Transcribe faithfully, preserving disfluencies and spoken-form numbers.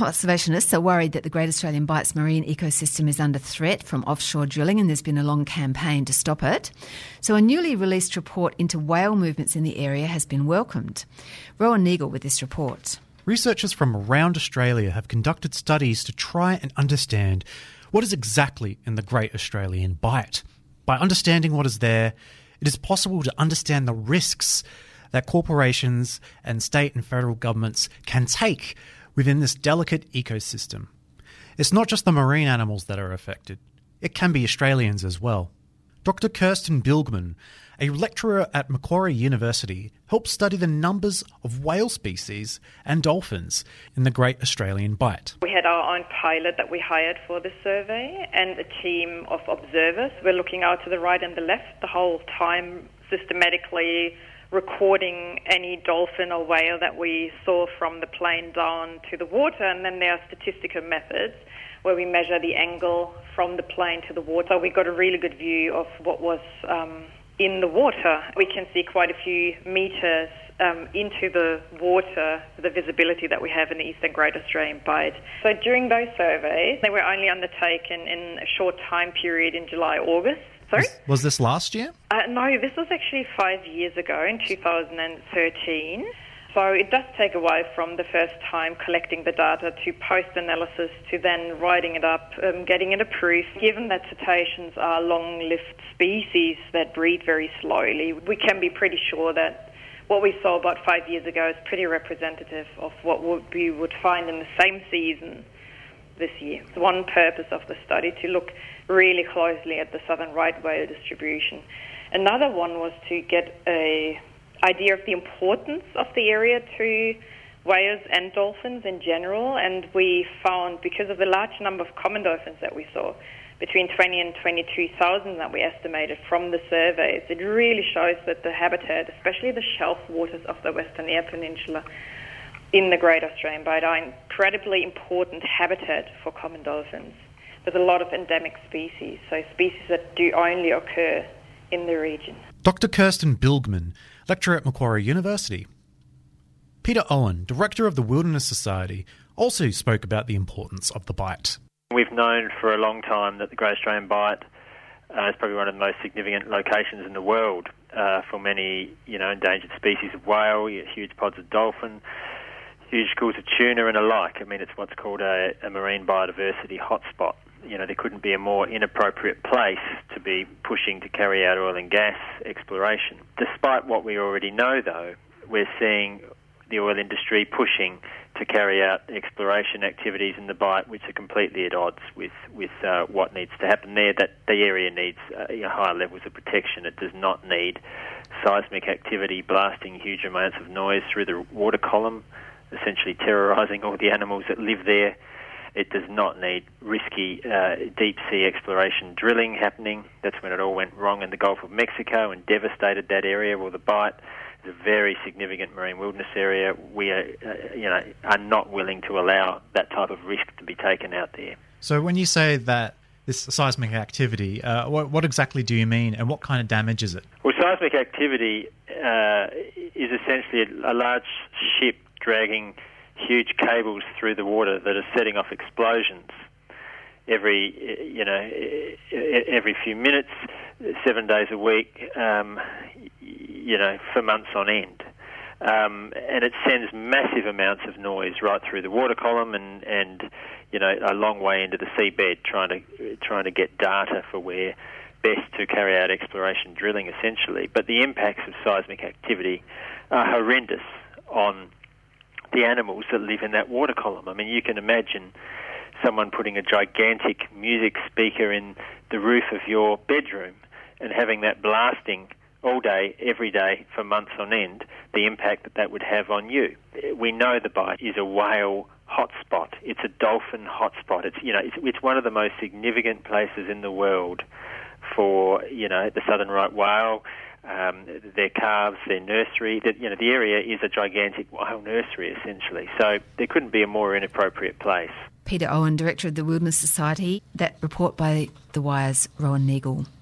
Conservationists are worried that the Great Australian Bights marine ecosystem is under threat from offshore drilling, and there's been a long campaign to stop it. So a newly released report into whale movements in the area has been welcomed. Rowan Neagle with this report. Researchers from around Australia have conducted studies to try and understand what is exactly in the Great Australian Bight. By understanding what is there, it is possible to understand the risks that corporations and state and federal governments can take within this delicate ecosystem. It's not just the marine animals that are affected. It can be Australians as well. Doctor Kirsten Bilgman, a lecturer at Macquarie University, helped study the numbers of whale species and dolphins in the Great Australian Bight. We had our own pilot that we hired for the survey and a team of observers. We're looking out to the right and the left the whole time, systematically recording any dolphin or whale that we saw from the plane down to the water. And then there are statistical methods where we measure the angle from the plane to the water. We got a really good view of what was um, in the water. We can see quite a few metres um, into the water, the visibility that we have in the Eastern Great Australian Bight. So during those surveys, they were only undertaken in a short time period in July, August. Sorry? Was, was this last year? Uh, no, this was actually five years ago in two thousand thirteen. So it does take a while from the first time collecting the data to post-analysis to then writing it up, um, getting it approved. Given that cetaceans are long-lived species that breed very slowly, we can be pretty sure that what we saw about five years ago is pretty representative of what we would find in the same season this year. One purpose of the study to look really closely at the southern right whale distribution. Another one was to get a idea of the importance of the area to whales and dolphins in general, and we found, because of the large number of common dolphins that we saw, between twenty and twenty-two thousand that we estimated from the surveys, it really shows that the habitat, especially the shelf waters of the Western Eyre Peninsula in the Great Australian Bight, are incredibly important habitat for common dolphins. There's a lot of endemic species, so species that do only occur in the region. Doctor Kirsten Bilgman, lecturer at Macquarie University. Peter Owen, director of the Wilderness Society, also spoke about the importance of the Bight. We've known for a long time that the Great Australian Bight uh, is probably one of the most significant locations in the world uh, for many, you know, endangered species of whale, huge pods of dolphin, huge schools of tuna and alike. I mean, it's what's called a, a marine biodiversity hotspot. You know, there couldn't be a more inappropriate place to be pushing to carry out oil and gas exploration. Despite what we already know, though, we're seeing the oil industry pushing to carry out exploration activities in the Bight, which are completely at odds with, with uh, what needs to happen there. That the area needs uh, you know, higher levels of protection. It does not need seismic activity blasting huge amounts of noise through the water column, essentially terrorising all the animals that live there. It does not need risky uh, deep-sea exploration drilling happening. That's when it all went wrong in the Gulf of Mexico and devastated that area. Well, the Bight is a very significant marine wilderness area. We are, uh, you know, are not willing to allow that type of risk to be taken out there. So when you say that this seismic activity, uh, what, what exactly do you mean, and what kind of damage is it? Well, seismic activity uh, is essentially a, a large ship dragging huge cables through the water that are setting off explosions every, you know, every few minutes, seven days a week, um, you know, for months on end. Um, and it sends massive amounts of noise right through the water column and, and, you know, a long way into the seabed, trying to trying to get data for where best to carry out exploration drilling, essentially. But the impacts of seismic activity are horrendous on the animals that live in that water column. I mean, you can imagine someone putting a gigantic music speaker in the roof of your bedroom and having that blasting all day, every day, for months on end, the impact that that would have on you. We know the Bight is a whale hotspot. It's a dolphin hotspot. It's, you know, it's, it's one of the most significant places in the world for, you know, the southern right whale, Um, their calves, their nursery. That, you know, the area is a gigantic whale nursery, essentially. So there couldn't be a more inappropriate place. Peter Owen, Director of the Wilderness Society. That report by The Wire's Rowan Neagle.